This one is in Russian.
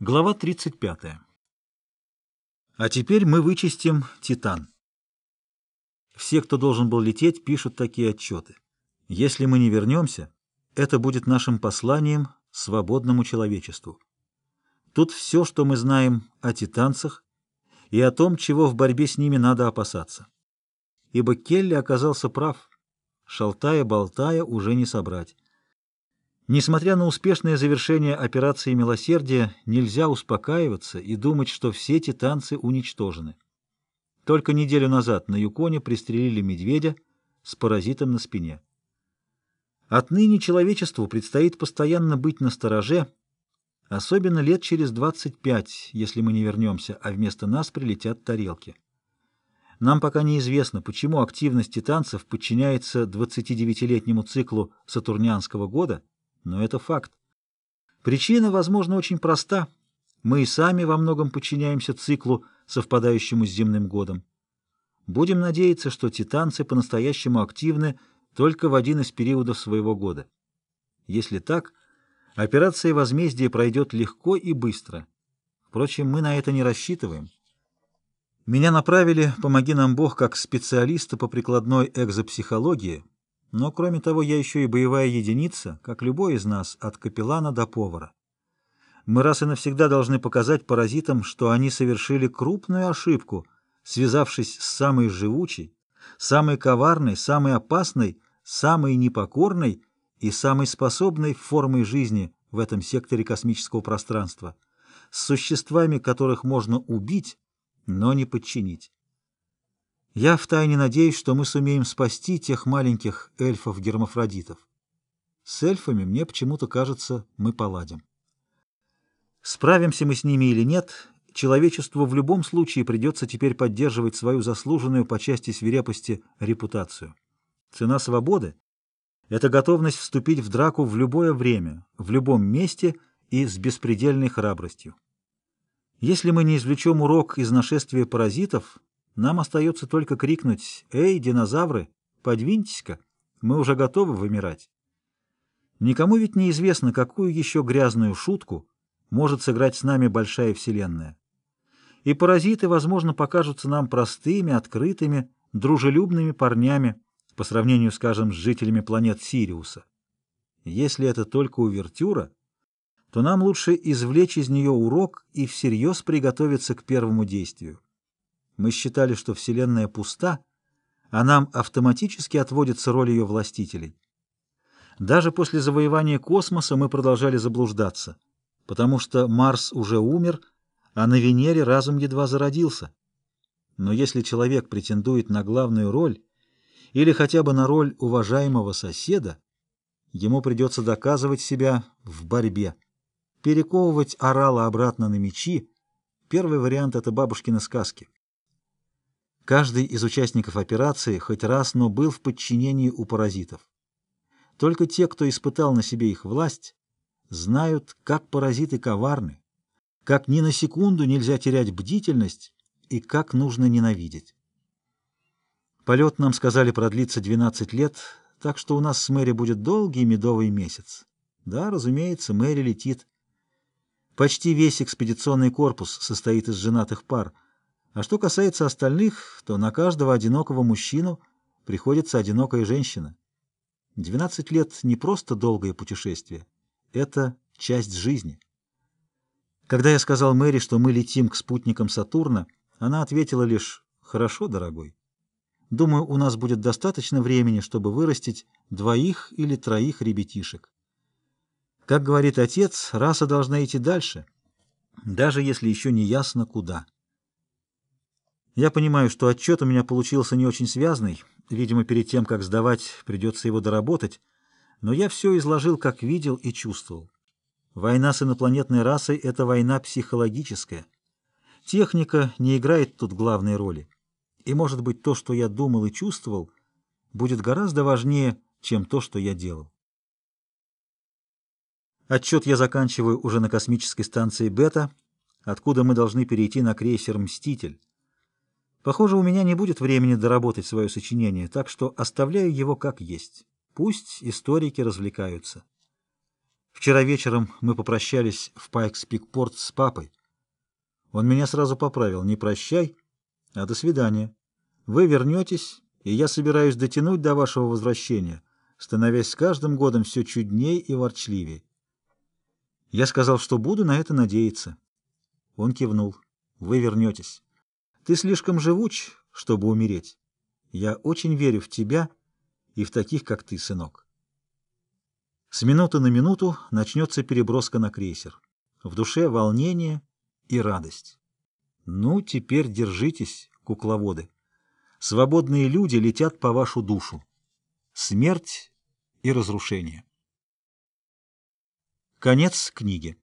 Глава 35. А теперь мы вычистим Титан. Все, кто должен был лететь, пишут такие отчеты. Если мы не вернемся, это будет нашим посланием свободному человечеству. Тут все, что мы знаем о титанцах и о том, чего в борьбе с ними надо опасаться. Ибо Келли оказался прав. Шалтая-болтая уже не собрать. Несмотря на успешное завершение операции «Милосердие», нельзя успокаиваться и думать, что все титанцы уничтожены. Только неделю назад на Юконе пристрелили медведя с паразитом на спине. Отныне человечеству предстоит постоянно быть настороже, особенно лет через 25, если мы не вернемся, а вместо нас прилетят тарелки. Нам пока неизвестно, почему активность титанцев подчиняется 29-летнему циклу сатурнианского года, но это факт. Причина, возможно, очень проста. Мы и сами во многом подчиняемся циклу, совпадающему с земным годом. Будем надеяться, что титанцы по-настоящему активны только в один из периодов своего года. Если так, операция возмездия пройдет легко и быстро. Впрочем, мы на это не рассчитываем. Меня направили, помоги нам Бог, как специалиста по прикладной экзопсихологии, но, кроме того, я еще и боевая единица, как любой из нас, от капеллана до повара. Мы раз и навсегда должны показать паразитам, что они совершили крупную ошибку, связавшись с самой живучей, самой коварной, самой опасной, самой непокорной и самой способной формой жизни в этом секторе космического пространства, с существами, которых можно убить, но не подчинить. Я втайне надеюсь, что мы сумеем спасти тех маленьких эльфов-гермафродитов. С эльфами, мне почему-то кажется, мы поладим. Справимся мы с ними или нет, человечеству в любом случае придется теперь поддерживать свою заслуженную по части свирепости репутацию. Цена свободы — это готовность вступить в драку в любое время, в любом месте и с беспредельной храбростью. Если мы не извлечем урок из нашествия паразитов, нам остается только крикнуть: «Эй, динозавры, подвиньтесь-ка, мы уже готовы вымирать». Никому ведь неизвестно, какую еще грязную шутку может сыграть с нами большая вселенная. И паразиты, возможно, покажутся нам простыми, открытыми, дружелюбными парнями по сравнению, скажем, с жителями планет Сириуса. Если это только увертюра, то нам лучше извлечь из нее урок и всерьез приготовиться к первому действию. Мы считали, что Вселенная пуста, а нам автоматически отводится роль ее властителей. Даже после завоевания космоса мы продолжали заблуждаться, потому что Марс уже умер, а на Венере разум едва зародился. Но если человек претендует на главную роль или хотя бы на роль уважаемого соседа, ему придется доказывать себя в борьбе, перековывать орала обратно на мечи. Первый вариант — это бабушкины сказки. Каждый из участников операции хоть раз, но был в подчинении у паразитов. Только те, кто испытал на себе их власть, знают, как паразиты коварны, как ни на секунду нельзя терять бдительность и как нужно ненавидеть. Полет, нам сказали, продлится 12 лет, так что у нас с Мэри будет долгий медовый месяц. Да, разумеется, Мэри летит. Почти весь экспедиционный корпус состоит из женатых пар, а что касается остальных, то на каждого одинокого мужчину приходится одинокая женщина. 12 лет — не просто долгое путешествие, это часть жизни. Когда я сказал Мэри, что мы летим к спутникам Сатурна, она ответила лишь: «Хорошо, дорогой. Думаю, у нас будет достаточно времени, чтобы вырастить 2 или 3 ребятишек. Как говорит отец, раса должна идти дальше, даже если еще не ясно куда». Я понимаю, что отчет у меня получился не очень связный, видимо, перед тем, как сдавать, придется его доработать, но я все изложил, как видел и чувствовал. Война с инопланетной расой — это война психологическая. Техника не играет тут главной роли. И, может быть, то, что я думал и чувствовал, будет гораздо важнее, чем то, что я делал. Отчет я заканчиваю уже на космической станции «Бета», откуда мы должны перейти на крейсер «Мститель». Похоже, у меня не будет времени доработать свое сочинение, так что оставляю его как есть. Пусть историки развлекаются. Вчера вечером мы попрощались в Пайкс-Пик-Порт с папой. Он меня сразу поправил: не прощай, а до свидания. Вы вернетесь, и я собираюсь дотянуть до вашего возвращения, становясь с каждым годом все чудней и ворчливее. Я сказал, что буду на это надеяться. Он кивнул. Вы вернетесь. Ты слишком живуч, чтобы умереть. Я очень верю в тебя и в таких, как ты, сынок. С минуты на минуту начнется переброска на крейсер. В душе волнение и радость. Ну, теперь держитесь, кукловоды. Свободные люди летят по вашу душу. Смерть и разрушение. Конец книги.